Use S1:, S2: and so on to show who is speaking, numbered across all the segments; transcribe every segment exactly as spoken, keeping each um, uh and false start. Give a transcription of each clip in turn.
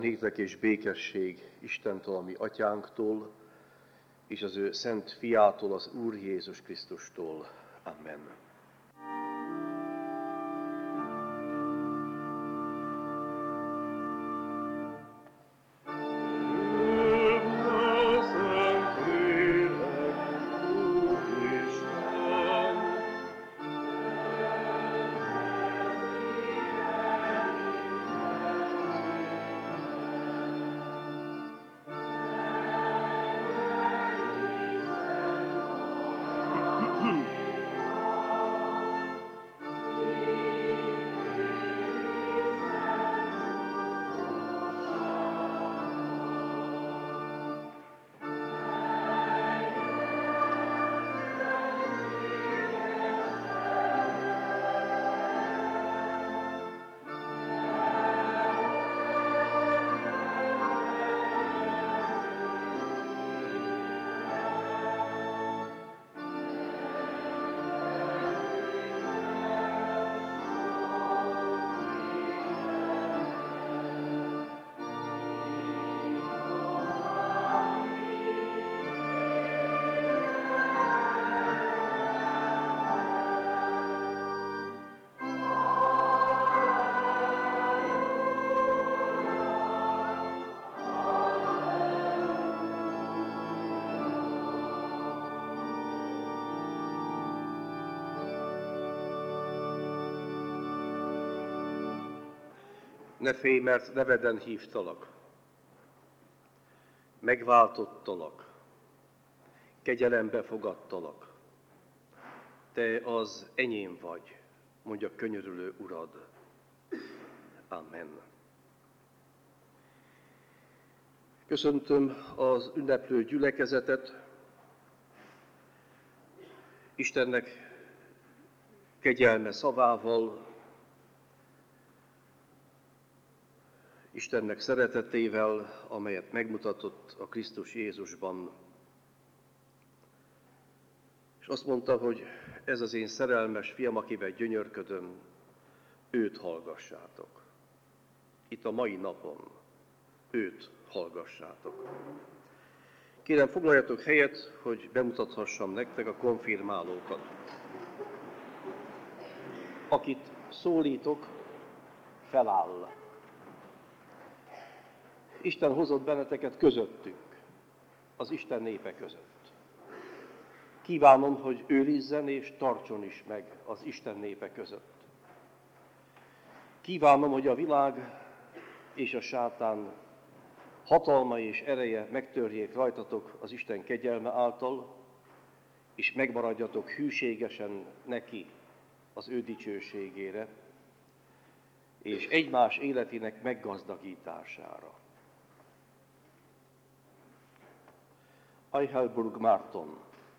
S1: Néktek és békesség Istentől, a mi atyánktól, és az ő szent fiától, az Úr Jézus Krisztustól. Amen. Ne félj, mert neveden hívtalak, megváltottalak, kegyelembe fogadtalak. Te az enyém vagy, mondja könyörülő Urad. Amen. Köszöntöm az ünneplő gyülekezetet. Istennek kegyelme szavával, Istennek szeretetével, amelyet megmutatott a Krisztus Jézusban. És azt mondta, hogy ez az én szerelmes fiam, akivel gyönyörködöm, őt hallgassátok. Itt a mai napon őt hallgassátok. Kérem, foglaljatok helyet, hogy bemutathassam nektek a konfirmálókat. Akit szólítok, feláll. Isten hozott benneteket közöttünk, az Isten népe között. Kívánom, hogy őrizzen és tartson is meg az Isten népe között. Kívánom, hogy a világ és a sátán hatalma és ereje megtörjék rajtatok az Isten kegyelme által, és megmaradjatok hűségesen neki az ő dicsőségére, és egymás életének meggazdagítására. Eichelburg Márton,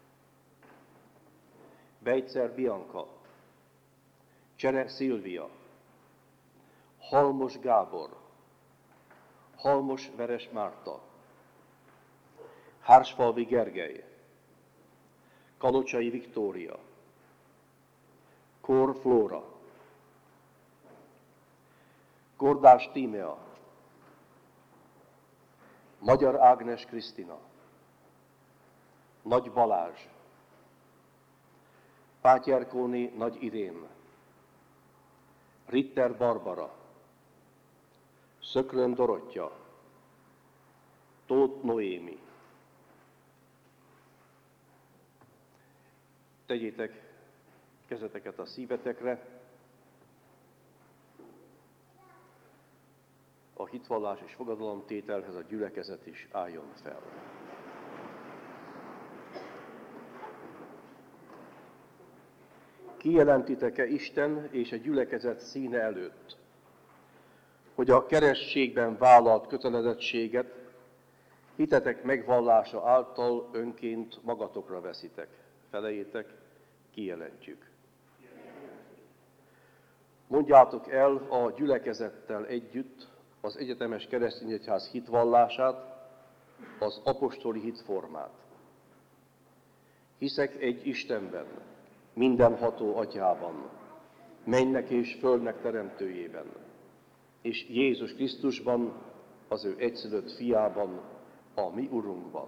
S1: Bejtszer Bianca, Csere Szilvia, Halmos Gábor, Halmos Veres Márta, Hársfalvi Gergely, Kalocsai Viktória, Kór Flóra, Gordás Tímea, Magyar Ágnes Krisztina, Nagy Balázs, Pátyerkóni Nagy Irén, Ritter Barbara, Szökrön Dorottya, Tóth Noémi. Tegyétek kezeteket a szívetekre. A hitvallás és fogadalomtételhez a gyülekezet is álljon fel. Kijelentitek-e Isten és a gyülekezet színe előtt, hogy a kerességben vállalt kötelezettséget hitetek megvallása által önként magatokra veszitek? Felejétek, kijelentjük. Mondjátok el a gyülekezettel együtt az egyetemes keresztény egyház hitvallását, az apostoli hitformát. Hiszek egy Istenben, mindenható Atyában, mennek és földnek teremtőjében, és Jézus Krisztusban, az ő egyszülött fiában, a mi Urunkban.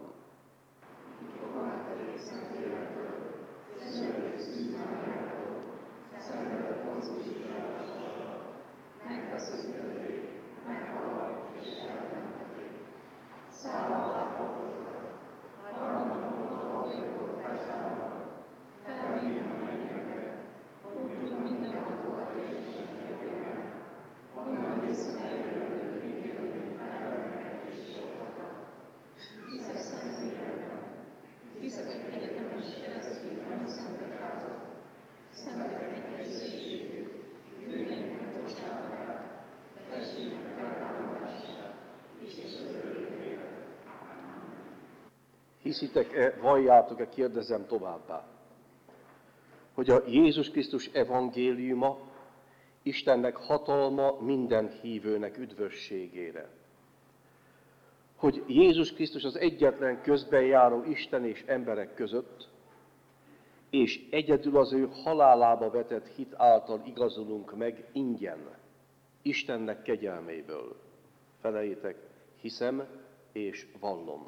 S1: Hiszitek-e, valljátok-e, kérdezem továbbá, hogy a Jézus Krisztus evangéliuma Istennek hatalma minden hívőnek üdvösségére. Hogy Jézus Krisztus az egyetlen közbenjáró Isten és emberek között, és egyedül az ő halálába vetett hit által igazulunk meg ingyen, Istennek kegyelméből. Feleljétek, hiszem és vallom.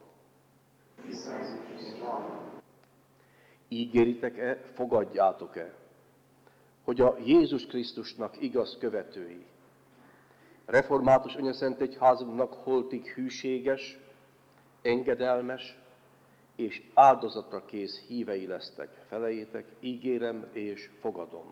S1: Ígéritek-e, fogadjátok-e, hogy a Jézus Krisztusnak igaz követői, református anyaszent egyházunknak holtig hűséges, engedelmes és áldozatra kész hívei lesztek. Feleljétek, ígérem és fogadom.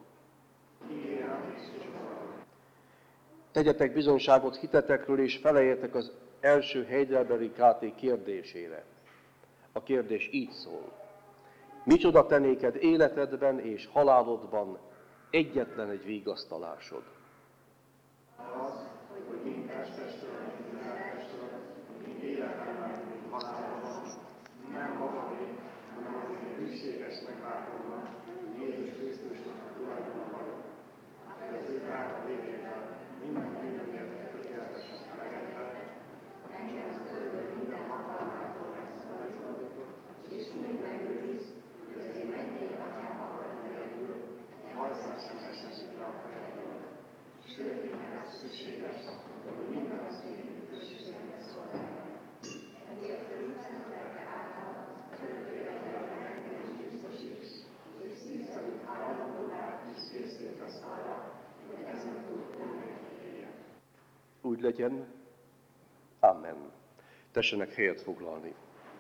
S1: Tegyetek bizonyságot hitetekről, és feleljetek az első Heidelbergi ká té kérdésére. A kérdés így szól: micsoda te néked életedben és halálodban egyetlen egy vigasztalásod?
S2: Az, hogy mind testestől, mind lelkestől, mind életemben, mind halálomban, nem magamé, hanem az én hűséges megváltóban, Jézus Krisztusnak a tulajdona vagyok. De az ő drága vérével minden bűnöket tökéletesen melegedve, engem az ördög minden hatalmától megszabadított, és mind megőriz, hogy az én mennyei atyám akarat nélkül, hajszás sem esesik le a fejemről. Sőt, minden az szükséges, hogy minden az én üdvösségemre szolgáljon. Ezért ő üzenetekre által az örökkéletben engem is biztosít, és szívszerint hálódulát is készít az arra, hogy ezen túl önnek.
S1: Úgy legyen. Amen. Tessenek helyet foglalni.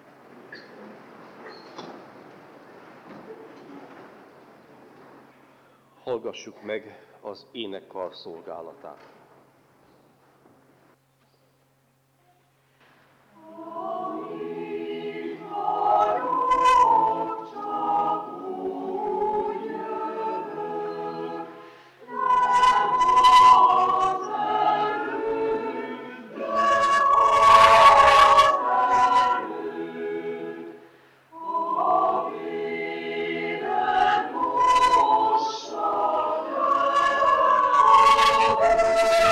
S1: Hallgassuk meg az énekkar szolgálatát.
S3: Thank you.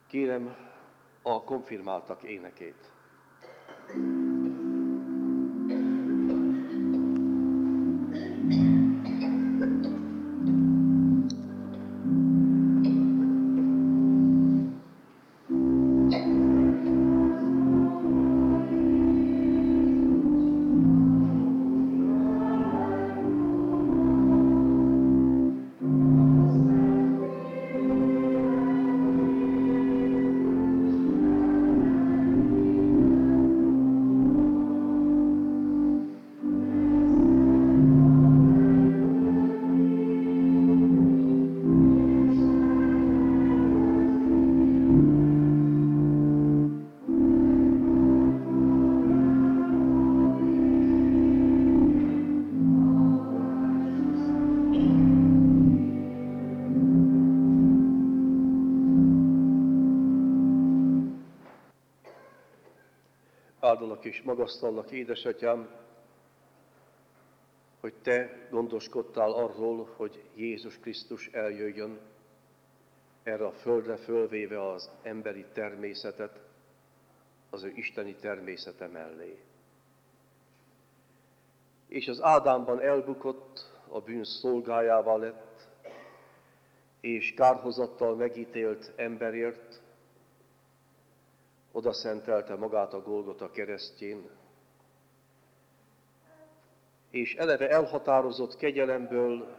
S1: Kérem a konfirmáltak énekét. Áldalak és magasztallak, édesatyám, hogy te gondoskodtál arról, hogy Jézus Krisztus eljöjjön erre a földre, fölvéve az emberi természetet, az ő isteni természete mellé. És az Ádámban elbukott, a bűn szolgájává lett, és kárhozattal megítélt emberért oda szentelte magát a Golgota keresztjén, és eleve elhatározott kegyelemből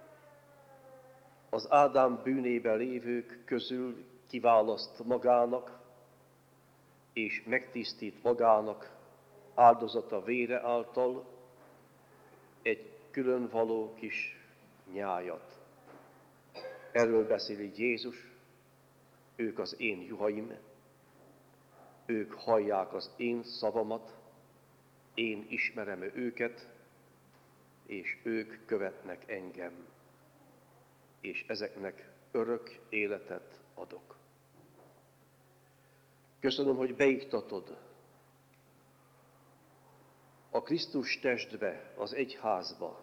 S1: az Ádám bűnében lévők közül kiválaszt magának, és megtisztít magának áldozata vére által egy különvaló kis nyájat. Erről beszél így Jézus, ők az én juhaim, ők hallják az én szavamat, én ismerem őket, és ők követnek engem, és ezeknek örök életet adok. Köszönöm, hogy beiktatod a Krisztus testbe, az egyházba,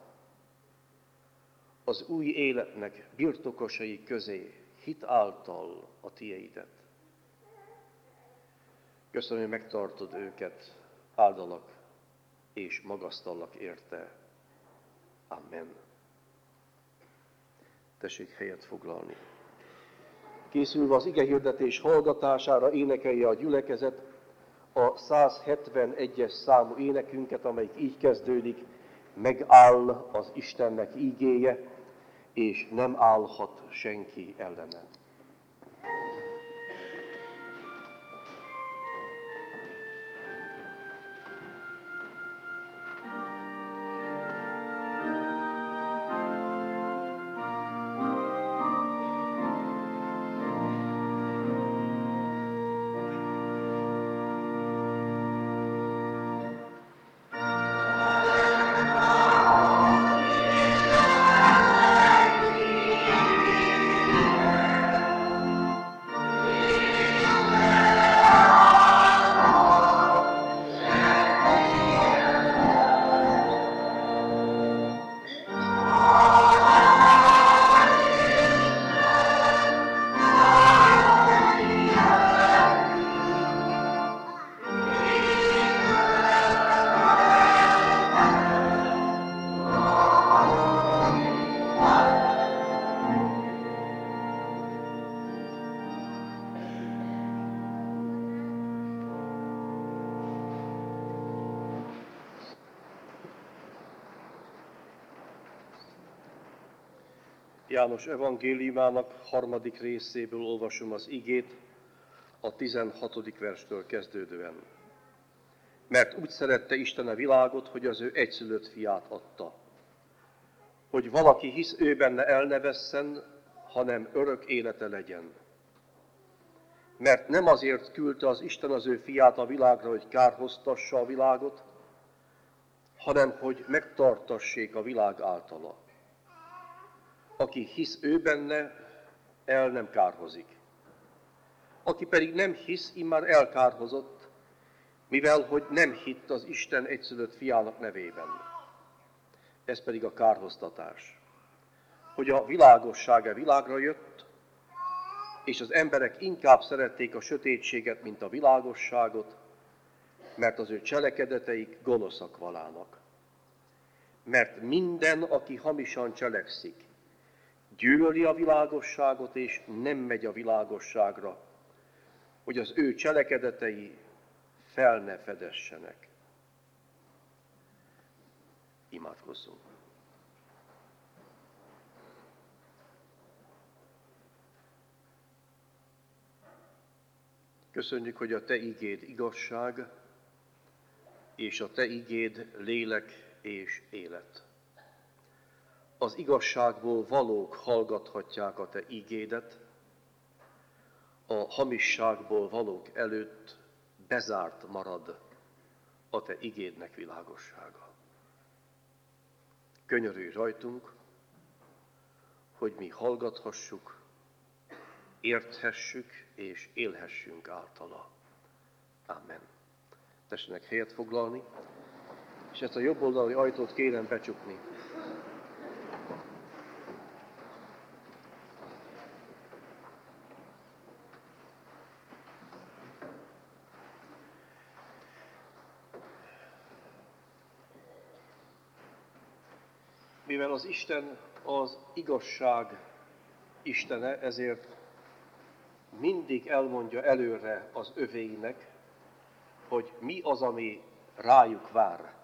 S1: az új életnek birtokosai közé hit által a tieidet. Köszönöm, hogy megtartod őket, áldalak és magasztallak érte. Amen. Tessék helyet foglalni. Készülve az igehirdetés hallgatására énekelje a gyülekezet a száz hetvenegyes számú énekünket, amelyik így kezdődik: megáll az Istennek ígéje, és nem állhat senki ellene. János evangéliumának harmadik részéből olvasom az igét, a tizenhatodik verstől kezdődően. Mert úgy szerette Isten a világot, hogy az ő egyszülött fiát adta, hogy valaki hisz ő benne el ne vesszen, hanem örök élete legyen. Mert nem azért küldte az Isten az ő fiát a világra, hogy kárhoztassa a világot, hanem hogy megtartassék a világ általa. Aki hisz ő benne, el nem kárhozik. Aki pedig nem hisz, immár elkárhozott, mivel hogy nem hitt az Isten egyszülött fiának nevében. Ez pedig a kárhoztatás, hogy a világossága világra jött, és az emberek inkább szerették a sötétséget, mint a világosságot, mert az ő cselekedeteik gonoszak valának. Mert minden, aki hamisan cselekszik, gyűlöli a világosságot, és nem megy a világosságra, hogy az ő cselekedetei fel ne fedessenek. Imádkozzunk. Köszönjük, hogy a Te igéd igazság, és a Te igéd lélek és élet. Az igazságból valók hallgathatják a Te igédet, a hamisságból valók előtt bezárt marad a Te igédnek világossága. Könyörülj rajtunk, hogy mi hallgathassuk, érthessük és élhessünk általa. Amen. Tessenek helyet foglalni, és ezt a jobb oldali ajtót kérem becsukni. Mivel az Isten az igazság Istene, ezért mindig elmondja előre az övéinek, hogy mi az, ami rájuk vár.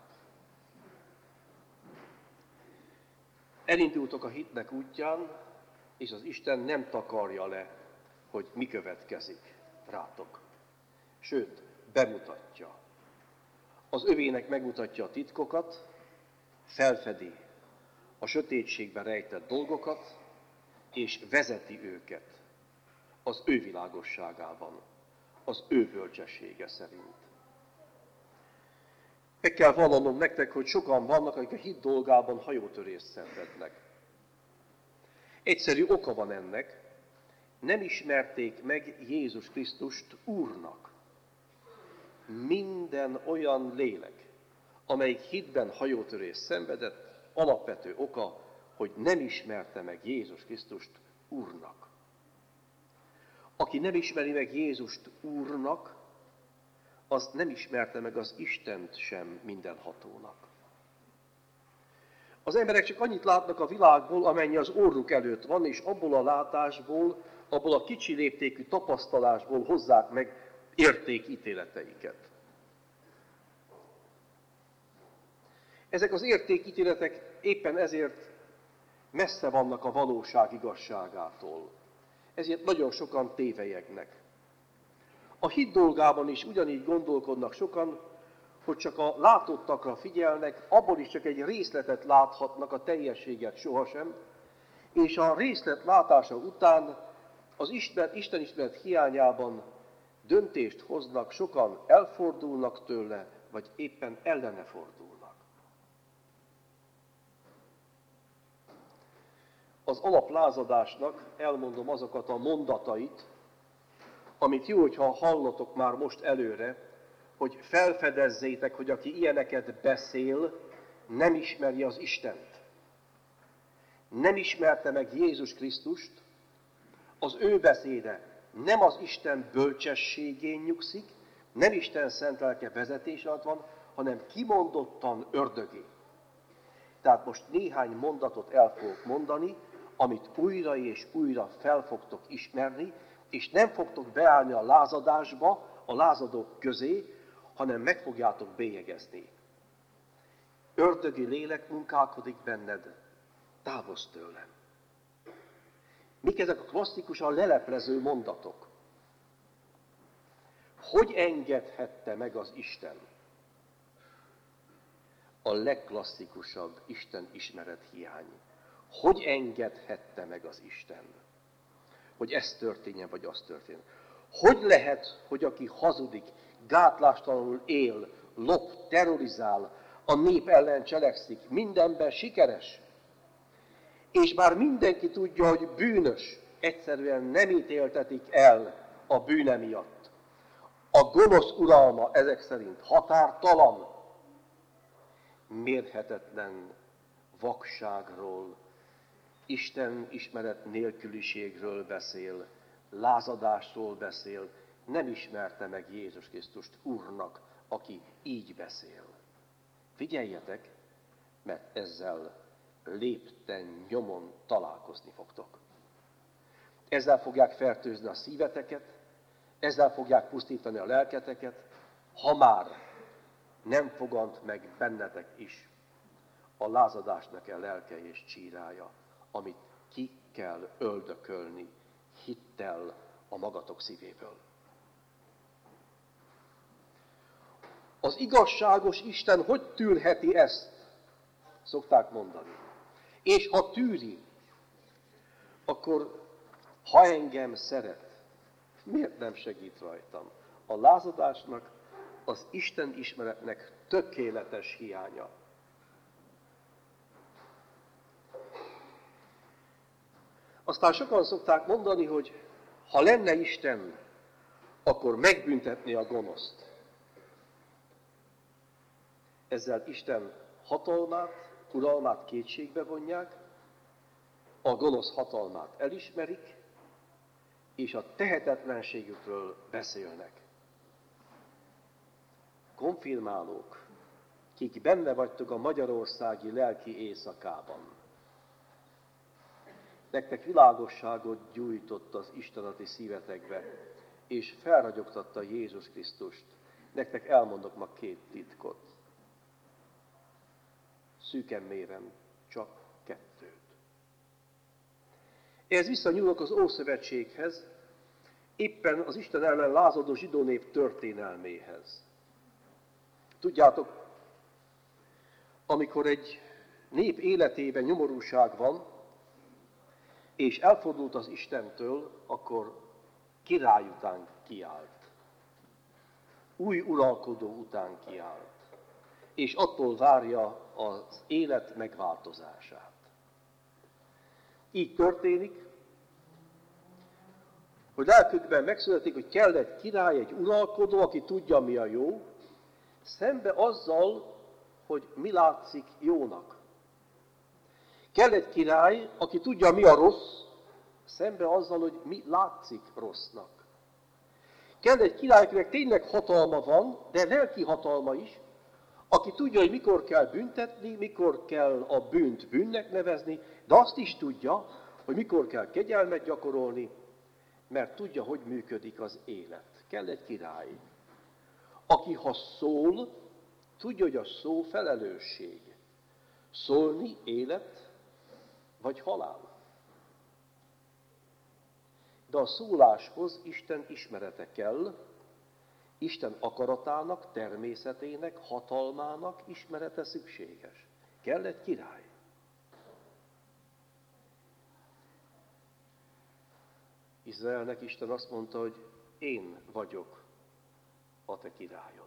S1: Elindultok a hitnek útján, és az Isten nem takarja le, hogy mi következik rátok. Sőt, bemutatja. Az övének megmutatja a titkokat, felfedi a sötétségben rejtett dolgokat, és vezeti őket az ő világosságában, az ő bölcsessége szerint. Meg kell vallanom nektek, hogy sokan vannak, akik a hit dolgában hajótörést szenvednek. Egyszerű oka van ennek, nem ismerték meg Jézus Krisztust Úrnak. Minden olyan lélek, amelyik hitben hajótörést szenvedett, alapvető oka, hogy nem ismerte meg Jézus Krisztust Úrnak. Aki nem ismeri meg Jézust Úrnak, az nem ismerte meg az Istent sem mindenhatónak. Az emberek csak annyit látnak a világból, amennyi az orruk előtt van, és abból a látásból, abból a kicsi léptékű tapasztalásból hozzák meg értékítéleteiket. Ezek az értékítéletek éppen ezért messze vannak a valóság igazságától. Ezért nagyon sokan tévelyegnek. A hit dolgában is ugyanígy gondolkodnak sokan, hogy csak a látottakra figyelnek, abból is csak egy részletet láthatnak, a teljességet sohasem, és a részlet látása után az Isten, Isten ismeret hiányában döntést hoznak, sokan elfordulnak tőle, vagy éppen ellene fordulnak. Az alaplázadásnak elmondom azokat a mondatait, amit jó, hogyha hallotok már most előre, hogy felfedezzétek, hogy aki ilyeneket beszél, nem ismeri az Istent. Nem ismerte meg Jézus Krisztust, az ő beszéde nem az Isten bölcsességén nyugszik, nem Isten szent lelke vezetés alatt van, hanem kimondottan ördögé. Tehát most néhány mondatot el fogok mondani, amit újra és újra fel fogtok ismerni, és nem fogtok beállni a lázadásba, a lázadók közé, hanem meg fogjátok bélyegezni. Ördögi lélek munkálkodik benned, távozz tőlem. Mik ezek a klasszikusan leleplező mondatok? Hogy engedhette meg az Isten? A legklasszikusabb Isten ismeret hiány. Hogy engedhette meg az Isten? Hogy ez történjen, vagy az történjen. Hogy lehet, hogy aki hazudik, gátlástalanul él, lop, terrorizál, a nép ellen cselekszik, mindenben sikeres, és bár mindenki tudja, hogy bűnös, egyszerűen nem ítéltetik el a bűne miatt. A gonosz uralma ezek szerint határtalan, mérhetetlen vakságról, Isten ismeret nélküliségről beszél, lázadásról beszél, nem ismerte meg Jézus Krisztust Úrnak, aki így beszél. Figyeljetek, mert ezzel lépten nyomon találkozni fogtok. Ezzel fogják fertőzni a szíveteket, ezzel fogják pusztítani a lelketeket, ha már nem fogant meg bennetek is a lázadásnak a lelke és csírája, amit ki kell öldökölni hittel a magatok szívéből. Az igazságos Isten hogy tűrheti ezt? Szokták mondani. És ha tűri, akkor ha engem szeret, miért nem segít rajtam? A lázadásnak, az Isten ismeretnek tökéletes hiánya. Aztán sokan szokták mondani, hogy ha lenne Isten, akkor megbüntetné a gonoszt. Ezzel Isten hatalmát, uralmát kétségbe vonják, a gonosz hatalmát elismerik, és a tehetetlenségükről beszélnek. Konfirmálók, kik benne vagytok a magyarországi lelki éjszakában, nektek világosságot gyújtott az Isten a ti szívetekbe, és felragyogtatta Jézus Krisztust. Nektek elmondok ma két titkot. Szűken méren csak kettőt. Ez visszanyúlok az Ószövetséghez, éppen az Isten ellen lázadó zsidó nép történelméhez. Tudjátok, amikor egy nép életében nyomorúság van, és elfordult az Istentől, akkor király után kiállt. Új uralkodó után kiállt. És attól várja az élet megváltozását. Így történik, hogy lelkükben megszületik, hogy kell egy király, egy uralkodó, aki tudja, mi a jó, szembe azzal, hogy mi látszik jónak. Kell egy király, aki tudja, mi a rossz, szembe azzal, hogy mi látszik rossznak. Kell egy király, akinek tényleg hatalma van, de lelki hatalma is, aki tudja, hogy mikor kell büntetni, mikor kell a bűnt bűnnek nevezni, de azt is tudja, hogy mikor kell kegyelmet gyakorolni, mert tudja, hogy működik az élet. Kell egy király, aki ha szól, tudja, hogy a szó felelősség. Szólni élet vagy halál. De a szóláshoz Isten ismerete kell, Isten akaratának, természetének, hatalmának ismerete szükséges. Kell egy király. Izraelnek Isten azt mondta, hogy én vagyok a te királyod.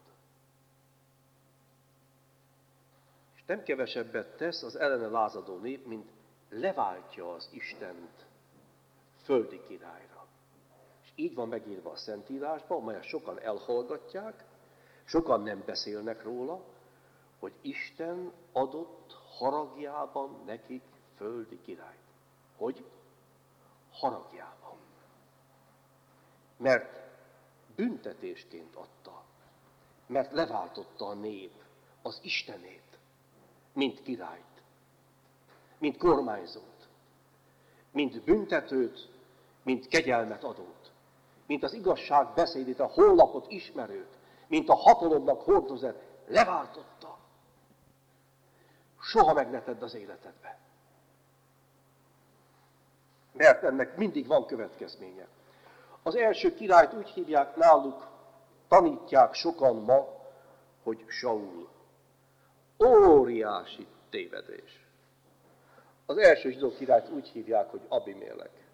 S1: És nem kevesebbet tesz az ellene lázadó nép, mint leváltja az Istent földi királyra. És így van megírva a Szentírásban, amelyet sokan elhallgatják, sokan nem beszélnek róla, hogy Isten adott haragjában nekik földi királyt. Hogy? Haragjában. Mert büntetésként adta, mert leváltotta a nép az Istenét, mint királyt, mint kormányzót, mint büntetőt, mint kegyelmet adót, mint az igazság beszédét, a honlapot ismerőt, mint a hatalomnak hordozót, leváltotta. Soha meg ne tedd az életedbe. Mert ennek mindig van következménye. Az első királyt úgy hívják náluk, tanítják sokan ma, hogy Saul. Óriási tévedés. Az első zsidó királyt úgy hívják, hogy Abimélek.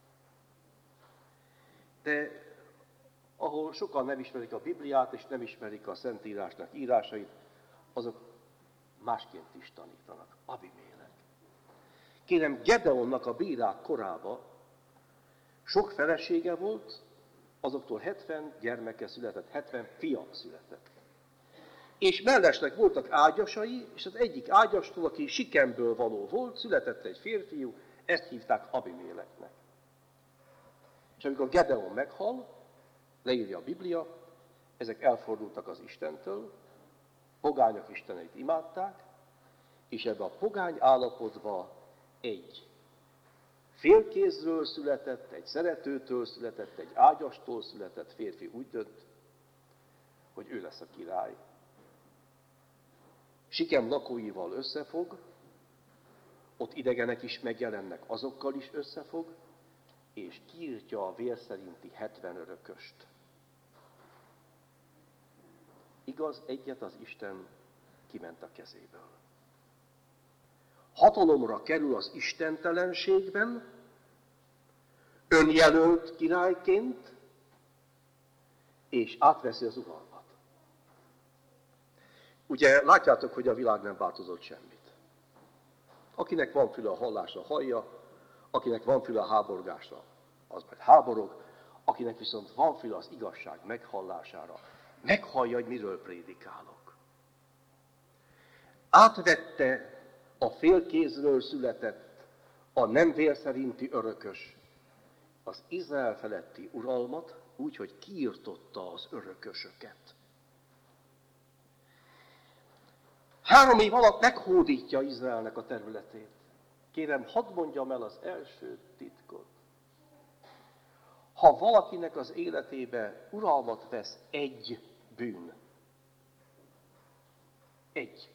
S1: De ahol sokan nem ismerik a Bibliát, és nem ismerik a Szentírásnak írásait, azok másként is tanítanak. Abimélek. Kérem, Gedeonnak a bírák korában sok felesége volt, azoktól hetven gyermeke született, hetven fia született. És mellesleg voltak ágyasai, és az egyik ágyastól, aki Sikemből való volt, született egy férfiú, ezt hívták Abiméleknek. És amikor Gedeon meghal, leírja a Biblia, ezek elfordultak az Istentől, pogányok isteneit imádták, és ebbe a pogány állapotba egy félkézről született, egy szeretőtől született, egy ágyastól született férfi úgy dönt, hogy ő lesz a király. Sikem lakóival összefog, ott idegenek is megjelennek, azokkal is összefog, és kiírtja a vér szerinti hetven örököst. Igaz, egyet az Isten kiment a kezéből. Hatalomra kerül az istentelenségben, önjelölt királyként, és átveszi az uralmat. Ugye látjátok, hogy a világ nem változott semmit. Akinek van füle a hallásra, hallja, akinek van füle a háborgásra, az majd háborog, akinek viszont van füle az igazság meghallására, meghallja, hogy miről prédikálok. Átvette a félkézről született, a nem vér szerinti örökös az Izrael feletti uralmat, úgy, hogy kiirtotta az örökösöket. Három év alatt meghódítja Izraelnek a területét. Kérem, hadd mondjam el az első titkot. Ha valakinek az életébe uralmat vesz egy bűn, egy,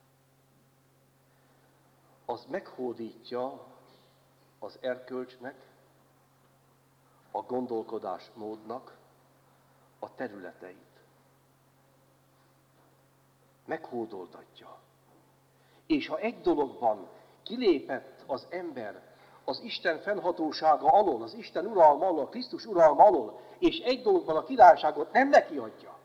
S1: az meghódítja az erkölcsnek, a gondolkodásmódnak a területeit. Meghódoltatja. És ha egy dologban kilépett az ember az Isten fennhatósága alól, az Isten uralma alól, a Krisztus uralma alól, és egy dologban a királyságot nem neki adja,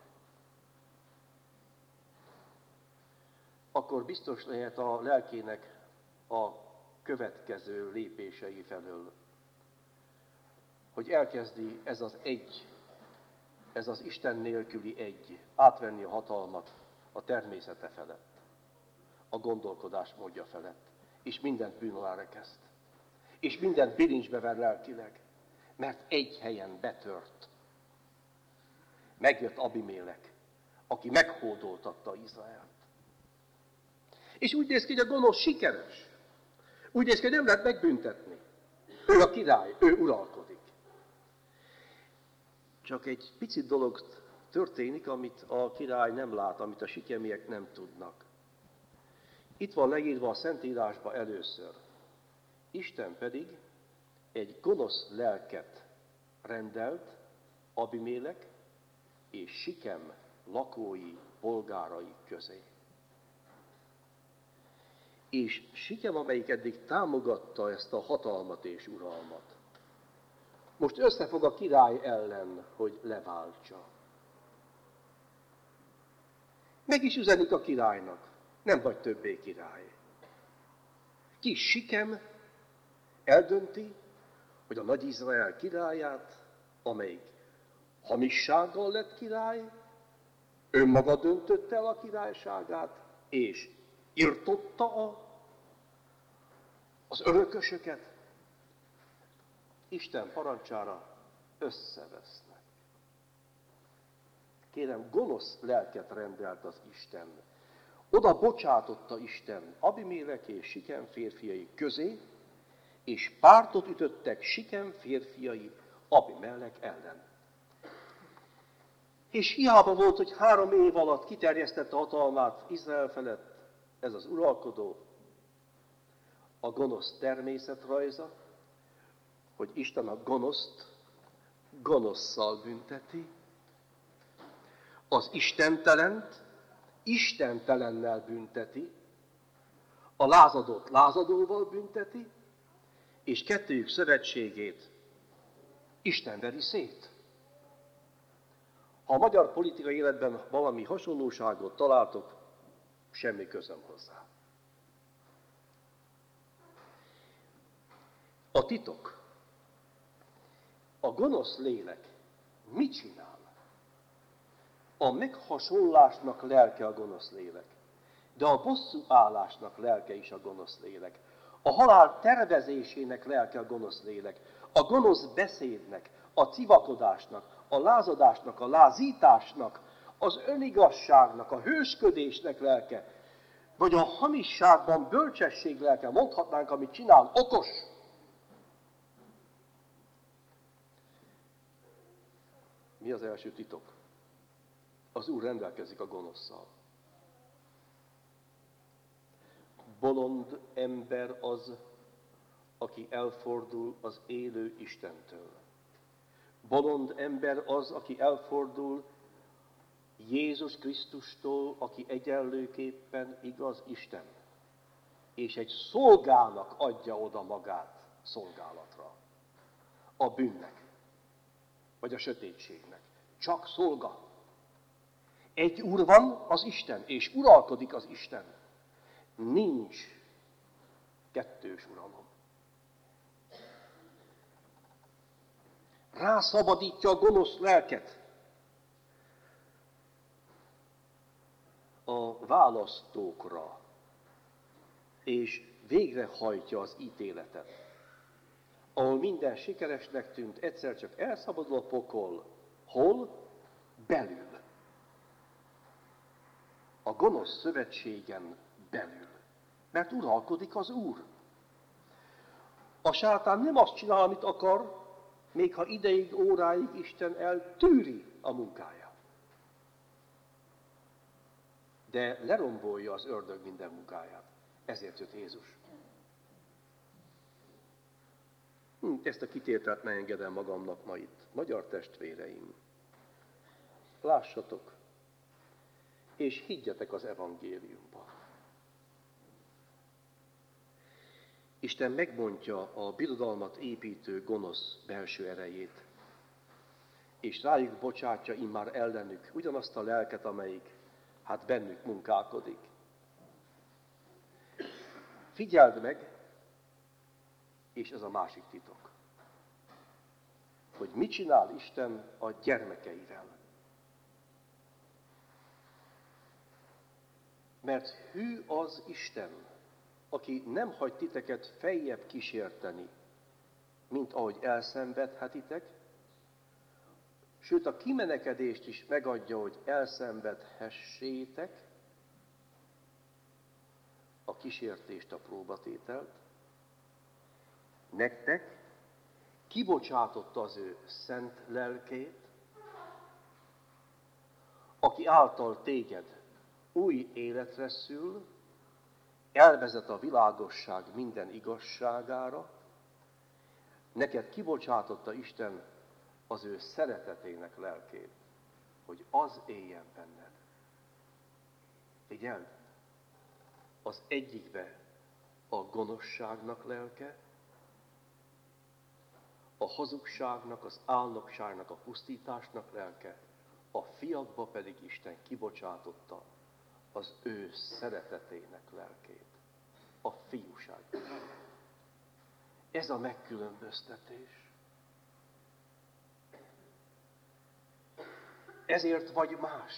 S1: akkor biztos lehet a lelkének a következő lépései felől, hogy elkezdi ez az egy, ez az Isten nélküli egy átvenni a hatalmat a természete felett, a gondolkodás módja felett, és mindent bűn alá rekeszt, és mindent bilincsbe ver lelkileg, mert egy helyen betört. Megjött Abimélek, aki meghódoltatta Izraelt. És úgy néz ki, hogy a gonosz sikeres. Úgy néz ki, hogy nem lehet megbüntetni. Ő a király, ő uralkodik. Csak egy picit dolog történik, amit a király nem lát, amit a sikemiek nem tudnak. Itt van leírva a Szentírásba először. Isten pedig egy gonosz lelket rendelt Abimélek és Sikem lakói, polgárai közé. És Sikem, amelyik eddig támogatta ezt a hatalmat és uralmat, most összefog a király ellen, hogy leváltsa. Meg is üzenik a királynak, nem vagy többé király. Kis Sikem eldönti, hogy a Nagy Izrael királyát, amelyik hamissággal lett király, önmaga döntötte el a királyságát, és irtotta a, az örökösöket, Isten parancsára összevesznek. Kérem, gonosz lelket rendelt az Isten. Oda bocsátotta Isten Abimélek és Sikem férfiai közé, és pártot ütöttek Sikem férfiai Abimelek ellen. És hiába volt, hogy három év alatt kiterjesztette hatalmát Izrael felett ez az uralkodó, a gonosz természetrajza, hogy Isten a gonoszt gonosszal bünteti, az istentelent istentelennel bünteti, a lázadót lázadóval bünteti, és kettőjük szövetségét Isten veri szét. Ha a magyar politikai életben valami hasonlóságot találtok, semmi közöm hozzá. A titok. A gonosz lélek mit csinál? A meghasonlásnak lelke a gonosz lélek, de a bosszú állásnak lelke is a gonosz lélek. A halál tervezésének lelke a gonosz lélek, a gonosz beszédnek, a civakodásnak, a lázadásnak, a lázításnak, az önigazságnak, a hősködésnek lelke, vagy a hamisságban bölcsesség lelke, mondhatnánk, amit csinál, okos. Mi az első titok? Az Úr rendelkezik a gonoszszal. Bolond ember az, aki elfordul az élő Istentől. Bolond ember az, aki elfordul Jézus Krisztustól, aki egyenlőképpen igaz Isten. És egy szolgának adja oda magát szolgálatra. A bűnnek, vagy a sötétségnek. Csak szolga. Egy úr van, az Isten, és uralkodik az Isten. Nincs kettős uralom. Rászabadítja a gonosz lelket a választókra, és végrehajtja az ítéletet. Ahol minden sikeresnek tűnt, egyszer csak elszabadul a pokol. Hol? Belül. A gonosz szövetségen belül. Mert uralkodik az Úr. A sátán nem azt csinál, amit akar, még ha ideig, óráig Isten eltűri a munkáját. De lerombolja az ördög minden munkáját. Ezért jött Jézus. Hm, ezt a kitételt ne engedem magamnak ma itt. Magyar testvéreim, lássatok, és higgyetek az evangéliumban. Isten megbontja a birodalmat építő gonosz belső erejét, és rájuk bocsátja immár ellenük ugyanazt a lelket, amelyik hát bennük munkálkodik. Figyeld meg, és ez a másik titok, hogy mit csinál Isten a gyermekeivel. Mert hű az Isten, aki nem hagy titeket feljebb kísérteni, mint ahogy elszenvedhetitek, sőt a kimenekedést is megadja, hogy elszenvedhessétek, a kísértést, a próbatételt. Nektek kibocsátotta az ő szent lelkét, aki által téged új életre szül, elvezet a világosság minden igazságára, neked kibocsátotta Isten az ő szeretetének lelkét, hogy az éljen benned. Figyeld, az egyikbe a gonoszságnak lelke, a hazugságnak, az álnokságnak, a pusztításnak lelke, a fiakba pedig Isten kibocsátotta az ő szeretetének lelkét, a fiúság. Ez a megkülönböztetés. Ezért vagy más.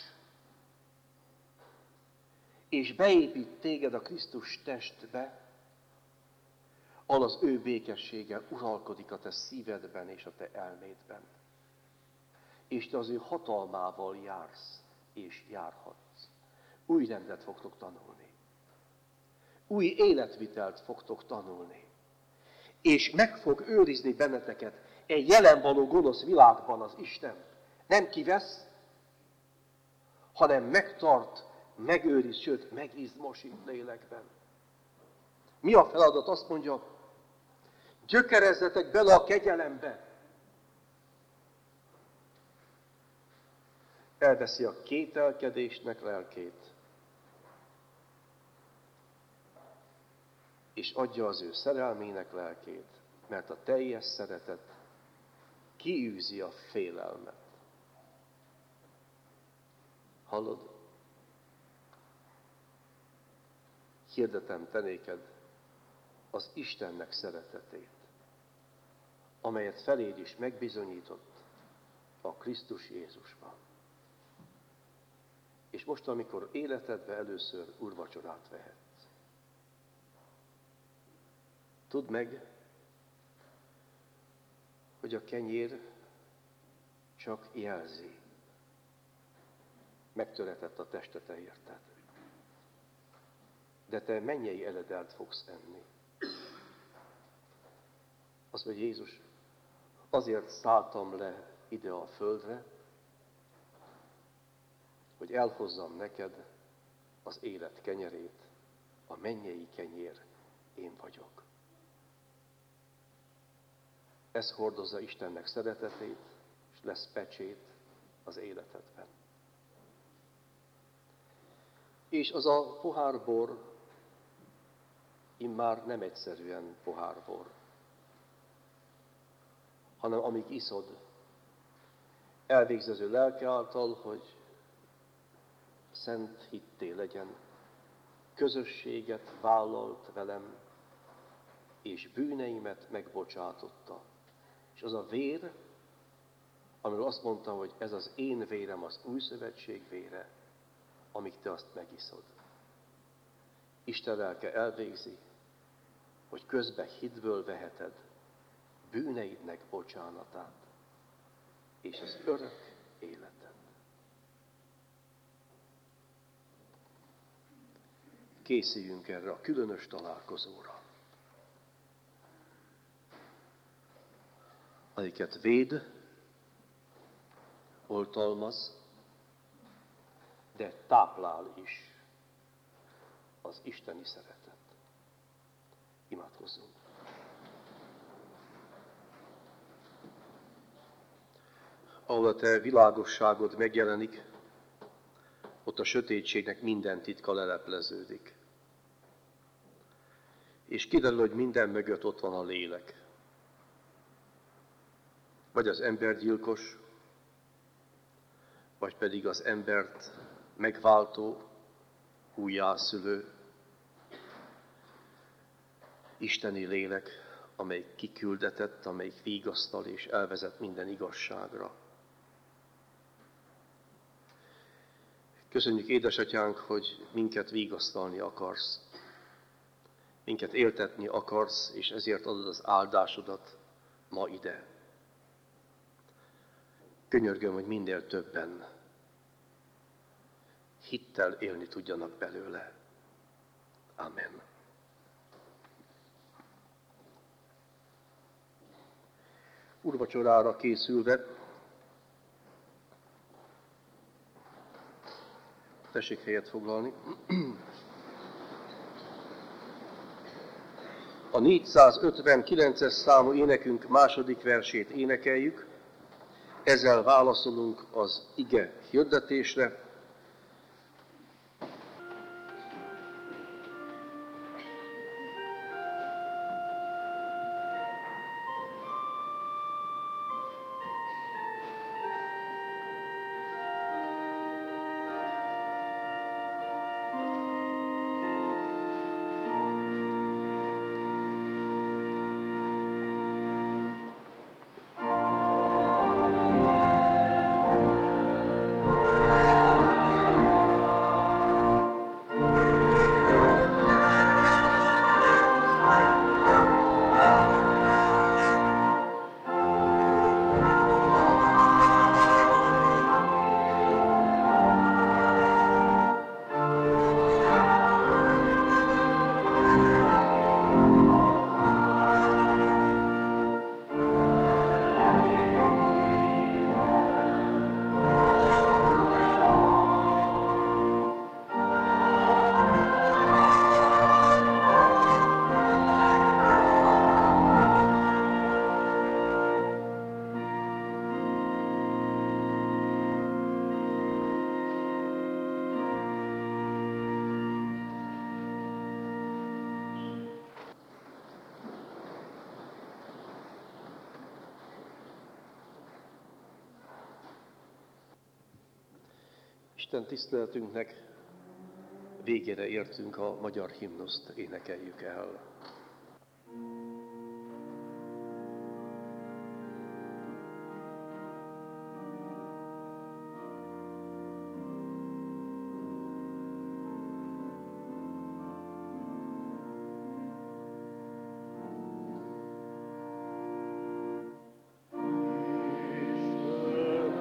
S1: És beépít téged a Krisztus testbe, ahol az ő békessége uralkodik a te szívedben és a te elmédben. És te az ő hatalmával jársz és járhatsz. Új rendet fogtok tanulni. Új életvitelt fogtok tanulni. És meg fog őrizni benneteket egy jelen való gonosz világban az Isten. Nem kivesz, hanem megtart, megőriz, sőt, megizmosít lélekben. Mi a feladat? Azt mondja, gyökerezzetek bele a kegyelembe. Elveszi a kételkedésnek lelkét, és adja az ő szerelmének lelkét, mert a teljes szeretet kiűzi a félelmet. Hallod? Hirdetem te néked az Istennek szeretetét, amelyet feléd is megbizonyított a Krisztus Jézusban. És most, amikor életedbe először úrvacsorát vehetsz, tudd meg, hogy a kenyér csak jelzi. Megtöretett a teste, te érted. De te mennyei eledelt fogsz enni. Azt mondja Jézus, azért szálltam le ide a földre, hogy elhozzam neked az élet kenyerét, a mennyei kenyér, én vagyok. Ez hordozza Istennek szeretetét, és lesz pecsét az életedben. És az a pohárbor immár nem egyszerűen pohárbor, hanem amíg iszod, elvégzező lelke által, hogy szent hitté legyen, közösséget vállalt velem, és bűneimet megbocsátotta. És az a vér, amiről azt mondtam, hogy ez az én vérem, az új szövetség vére, amíg te azt megiszod. Isten lelke elvégzi, hogy közben hitből veheted bűneidnek bocsánatát, és az örök életed. Készüljünk erre a különös találkozóra, amelyiket véd, oltalmaz, de táplál is az isteni szeretet. Imádkozzunk! Ahol a te világosságod megjelenik, ott a sötétségnek minden titka lelepleződik. És kiderül, hogy minden mögött ott van a lélek. Vagy az embergyilkos, vagy pedig az embert megváltó, újjászülő, isteni lélek, amelyik kiküldetett, amelyik vigasztal és elvezet minden igazságra. Köszönjük, édesatyánk, hogy minket vigasztalni akarsz, minket éltetni akarsz, és ezért adod az áldásodat ma ide. Könyörgöm, hogy minél többen hittel élni tudjanak belőle. Amen. Úrvacsorára készülve, tessék helyet foglalni. A négyszázötvenkilences számú énekünk második versét énekeljük, ezzel válaszolunk az ige hirdetésre. Isten tiszteletünknek végére értünk, a magyar himnuszt énekeljük el.
S2: Isten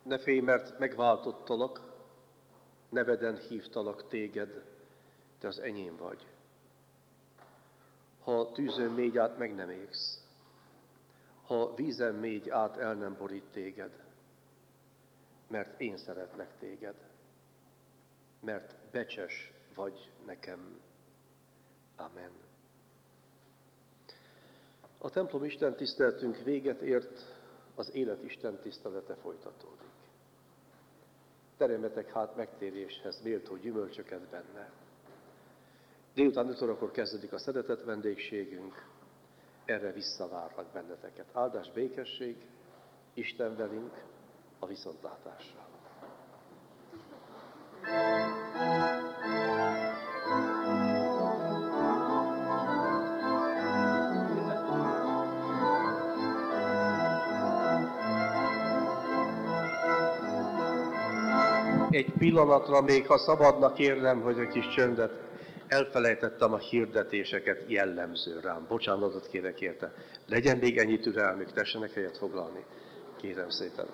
S1: Ne félj, mert megváltottalak, neveden hívtalak téged, te az enyém vagy. Ha tűzön mégy át, meg nem égsz. Ha vízen mégy át, el nem borít téged. Mert én szeretlek téged. Mert becses vagy nekem. Amen. A templom Isten tiszteletünk véget ért, az élet Isten tisztelete folytatódik. Teremjetek hát megtéréshez méltó gyümölcsöket benne. Délután öt órakor kezdődik a szeretett vendégségünk, erre visszavárlak benneteket. Áldás, békesség, Isten velünk, a viszontlátásra. Egy pillanatra még, ha szabadna kérnem, hogy egy kis csöndet, elfelejtettem a hirdetéseket jellemző rám. Bocsánatot kérek érte. Legyen még ennyi türelmük, tessenek helyet foglalni. Kérem szépen.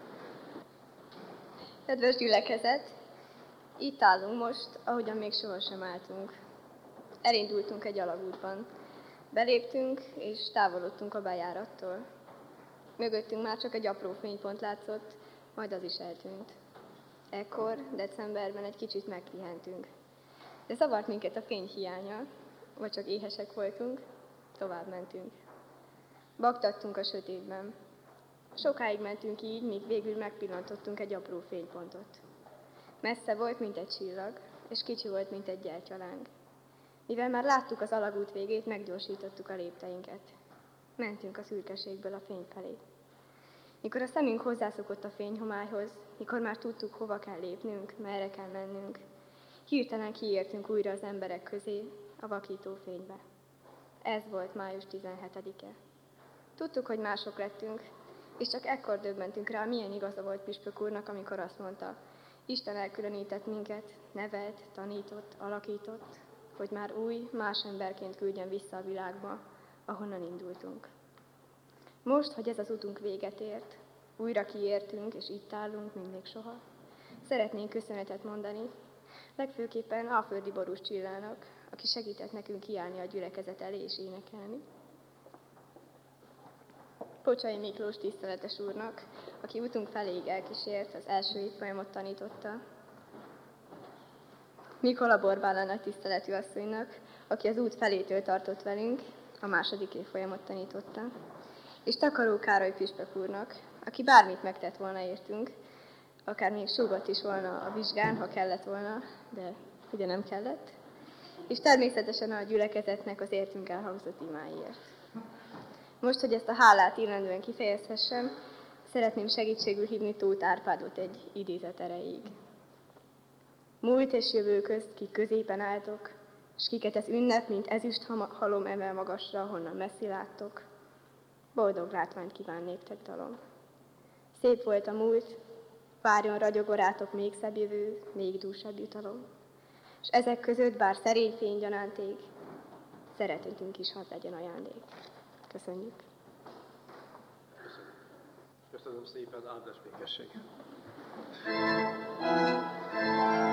S3: Kedves gyülekezet, itt állunk most, ahogyan még sohasem álltunk. Elindultunk egy alagútban. Beléptünk és távolodtunk a bejárattól. Mögöttünk már csak egy apró fénypont látszott, majd az is eltűnt. Ekkor, decemberben egy kicsit megpihentünk. De zavart minket a fény hiánya, vagy csak éhesek voltunk, tovább mentünk. Baktattunk a sötétben. Sokáig mentünk így, míg végül megpillantottunk egy apró fénypontot. Messze volt, mint egy csillag, és kicsi volt, mint egy gyertyaláng. Mivel már láttuk az alagút végét, meggyorsítottuk a lépteinket. Mentünk a szürkeségből a fény felé. Mikor a szemünk hozzászokott a fényhomályhoz, mikor már tudtuk, hova kell lépnünk, merre kell mennünk, hirtelen kiértünk újra az emberek közé, a vakító fénybe. Ez volt május tizenhetedike. Tudtuk, hogy mások lettünk, és csak ekkor döbbentünk rá, milyen igaza volt püspök úrnak, amikor azt mondta, Isten elkülönített minket, nevelt, tanított, alakított, hogy már új, más emberként küldjen vissza a világba, ahonnan indultunk. Most, hogy ez az utunk véget ért, újra kiértünk, és itt állunk, mint még soha, szeretnénk köszönetet mondani, legfőképpen Alföldi Borús Csillának, aki segített nekünk kiállni a gyülekezet elé és énekelni. Pocsai Miklós tiszteletes úrnak, aki utunk feléig elkísért, az első évfolyamot tanította. Mikola Borbála nagy tiszteletű asszonynak, aki az út felétől tartott velünk, a második évfolyamot tanította. És Takaró Károly püspök úrnak, aki bármit megtett volna értünk, akár még súgott is volna a vizsgán, ha kellett volna, de ugye nem kellett. És természetesen a gyülekezetnek az értünk elhangzott imáiért. Most, hogy ezt a hálát illendően kifejezhessem, szeretném segítségül hívni Tóth Árpádot egy idézet erejéig. Múlt és jövő közt, ki középen álltok, s kiket ez ünnep, mint ezüst halom emel magasra, honnan messzi láttok. Boldog látványt kíván néktek dalom. Szép volt a múlt, várjon ragyogó rátok még szebb jövő, még dúsabb jutalom. És ezek között, bár szerény fény gyanánték, szeretetünk is hadd legyen ajándék. Köszönjük.
S1: Köszönöm szépen, áldás békesség.